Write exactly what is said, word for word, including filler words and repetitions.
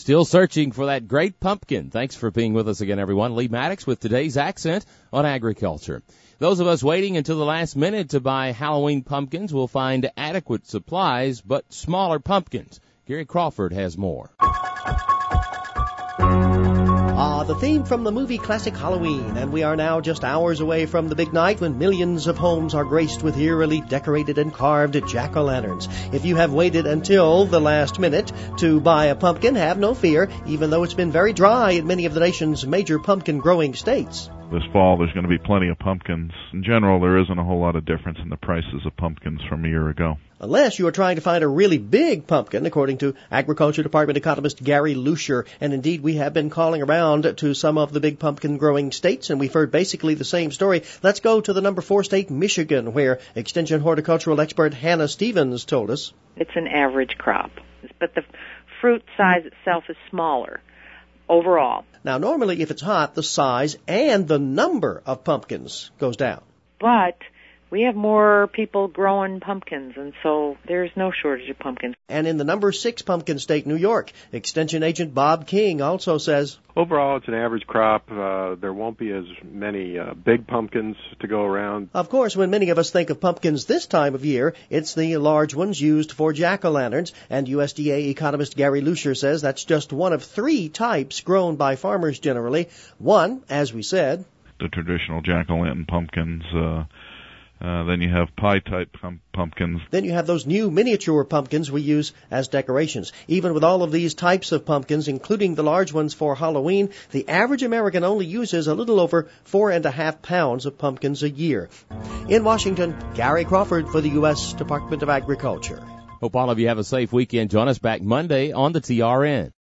Still searching for that great pumpkin. Thanks for being with us again, everyone. Lee Maddox with today's accent on agriculture. Those of us waiting until the last minute to buy Halloween pumpkins will find adequate supplies, but smaller pumpkins. Gary Crawford has more. Ah, the theme from the movie classic Halloween, and we are now just hours away from the big night when millions of homes are graced with eerily decorated and carved jack-o'-lanterns. If you have waited until the last minute to buy a pumpkin, have no fear, even though it's been very dry in many of the nation's major pumpkin-growing states. This fall, there's going to be plenty of pumpkins. In general, there isn't a whole lot of difference in the prices of pumpkins from a year ago. Unless you are trying to find a really big pumpkin, according to Agriculture Department economist Gary Lucier. And indeed, we have been calling around to some of the big pumpkin-growing states, and we've heard basically the same story. Let's go to the number four state, Michigan, where Extension horticultural expert Hannah Stevens told us. It's an average crop, but the fruit size itself is smaller overall. Now, normally, if it's hot, the size and the number of pumpkins goes down. But we have more people growing pumpkins, and so there's no shortage of pumpkins. And in the number six pumpkin state, New York, Extension agent Bob King also says, overall, it's an average crop. Uh, there won't be as many uh, big pumpkins to go around. Of course, when many of us think of pumpkins this time of year, it's the large ones used for jack-o'-lanterns, and U S D A economist Gary Lucier says that's just one of three types grown by farmers generally. One, as we said, the traditional jack-o'-lantern pumpkins. Uh, uh, then you have pie-type pump- pumpkins. Then you have those new miniature pumpkins we use as decorations. Even with all of these types of pumpkins, including the large ones for Halloween, the average American only uses a little over four and a half pounds of pumpkins a year. In Washington, Gary Crawford for the U S Department of Agriculture. Hope all of you have a safe weekend. Join us back Monday on the T R N.